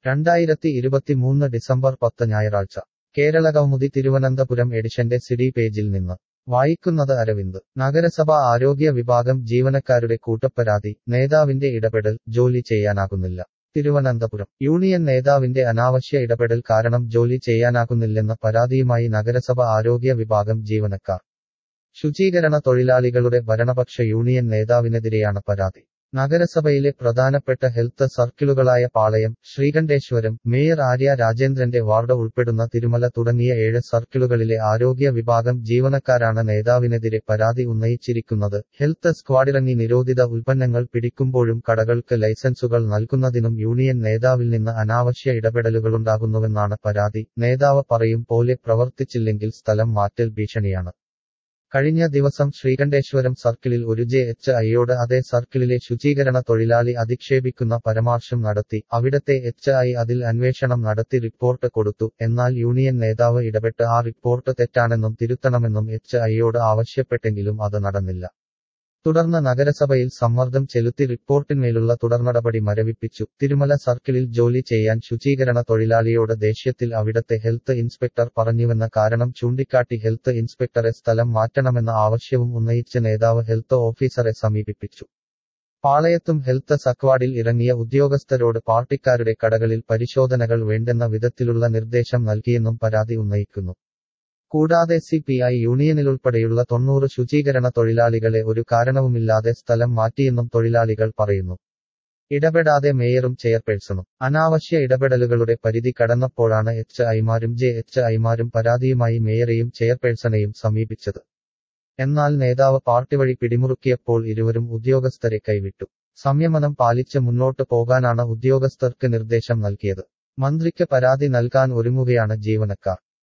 2023 December 10 ഞായറാഴ്ച കേരളകൗമുദി തിരുവനന്തപുരം എഡിഷന്റെ CD പേജിൽ നിന്ന് വായിക്കുന്നത് അരവിന്ദ്. നഗരസഭാ ആരോഗ്യ വിഭാഗം ജീവനക്കാരുടെ കൂട്ടപ്പരാതി, നേതാവിന്റെ ഇടപെടൽ, ജോലി ചെയ്യാനാകുന്നില്ല. തിരുവനന്തപുരം യൂണിയൻ നേതാവിന്റെ അനാവശ്യ ഇടപെടൽ കാരണം ജോലി ചെയ്യാനാകുന്നില്ലെന്ന പരാതിയുമായി നഗരസഭ ആരോഗ്യ വിഭാഗം ജീവനക്കാർ. ശുചീകരണ തൊഴിലാളികളുടെ ഭരണപക്ഷ യൂണിയൻ നേതാവിനെതിരെയാണ് പരാതി. നഗരസഭയിലെ പ്രധാനപ്പെട്ട ഹെൽത്ത് സർക്കിളുകളായ പാളയം, ശ്രീകണ്ഠേശ്വരം, മേയർ ആര്യ രാജേന്ദ്രന്റെ വാർഡ് ഉൾപ്പെടുന്ന തിരുമല തുടങ്ങിയ 7 സർക്കിളുകളിലെ ആരോഗ്യ വിഭാഗം ജീവനക്കാരാണ് നേതാവിനെതിരെ പരാതി ഉന്നയിച്ചിരിക്കുന്നത്. ഹെൽത്ത് സ്ക്വാഡിറങ്ങി നിരോധിത ഉൽപ്പന്നങ്ങൾ പിടിക്കുമ്പോഴും കടകൾക്ക് ലൈസൻസുകൾ നൽകുന്നതിനും യൂണിയൻ നേതാവിൽ നിന്ന് അനാവശ്യ ഇടപെടലുകളുണ്ടാകുന്നുവെന്നാണ് പരാതി. നേതാവ് പറയും പോലെ പ്രവർത്തിച്ചില്ലെങ്കിൽ സ്ഥലം മാറ്റൽ ഭീഷണിയാണ്. കഴിഞ്ഞ ദിവസം ശ്രീകണ്ഠേശ്വരം സർക്കിളിൽ ഒരു HIയോട് അതേ സർക്കിളിലെ ശുചീകരണ തൊഴിലാളി അധിക്ഷേപിക്കുന്ന പരാമർശം നടത്തി. അവിടത്തെ HI അതിൽ അന്വേഷണം നടത്തി റിപ്പോർട്ട് കൊടുത്തു. എന്നാൽ യൂണിയൻ നേതാവ് ഇടപെട്ട് ആ റിപ്പോർട്ട് തെറ്റാണെന്നും തിരുത്തണമെന്നും HIയോട് ആവശ്യപ്പെട്ടെങ്കിലും അത് നടന്നില്ല. തുടർന്ന് നഗരസഭയിൽ സമ്മർദ്ദം ചെലുത്തി റിപ്പോർട്ടിന്മേലുള്ള തുടർനടപടി മരവിപ്പിച്ചു. തിരുമല സർക്കിളിൽ ജോലി ചെയ്യാൻ ശുചീകരണ തൊഴിലാളിയോട് ദേഷ്യത്തിൽ അവിടത്തെ ഹെൽത്ത് ഇൻസ്പെക്ടർ പറഞ്ഞുവെന്ന കാരണം ചൂണ്ടിക്കാട്ടി ഹെൽത്ത് ഇൻസ്പെക്ടറെ സ്ഥലം മാറ്റണമെന്ന ആവശ്യവും ഉന്നയിച്ച് നേതാവ് ഹെൽത്ത് ഓഫീസറെ സമീപിപ്പിച്ചു. പാളയത്തും ഹെൽത്ത് സ്ക്വാഡിൽ ഇറങ്ങിയ ഉദ്യോഗസ്ഥരോട് പാർട്ടിക്കാരുടെ കടകളിൽ പരിശോധനകൾ വേണ്ടെന്ന വിധത്തിലുള്ള നിർദ്ദേശം നൽകിയെന്നും പരാതി ഉന്നയിക്കുന്നു. കൂടാതെ CPI യൂണിയനിലുൾപ്പെടെയുള്ള 90 ശുചീകരണ തൊഴിലാളികളെ ഒരു കാരണവുമില്ലാതെ സ്ഥലം മാറ്റിയെന്നും തൊഴിലാളികൾ പറയുന്നു. ഇടപെടാതെ മേയറും ചെയർപേഴ്സണും അനാവശ്യ ഇടപെടലുകളുടെ പരിധി കടന്നപ്പോഴാണ് HIമാരും JHIമാരും പരാതിയുമായി മേയറെയും ചെയർപേഴ്സണെയും സമീപിച്ചത്. എന്നാൽ നേതാവ് പാർട്ടിവഴി പിടിമുറുക്കിയപ്പോൾ ഇരുവരും ഉദ്യോഗസ്ഥരെ കൈവിട്ടു. സംയമനം പാലിച്ച് മുന്നോട്ട് പോകാനാണ് ഉദ്യോഗസ്ഥർക്ക് നിർദ്ദേശം നൽകിയത്. മന്ത്രിക്ക് പരാതി നൽകാൻ ഒരുങ്ങുകയാണ് ജീവനക്കാർ.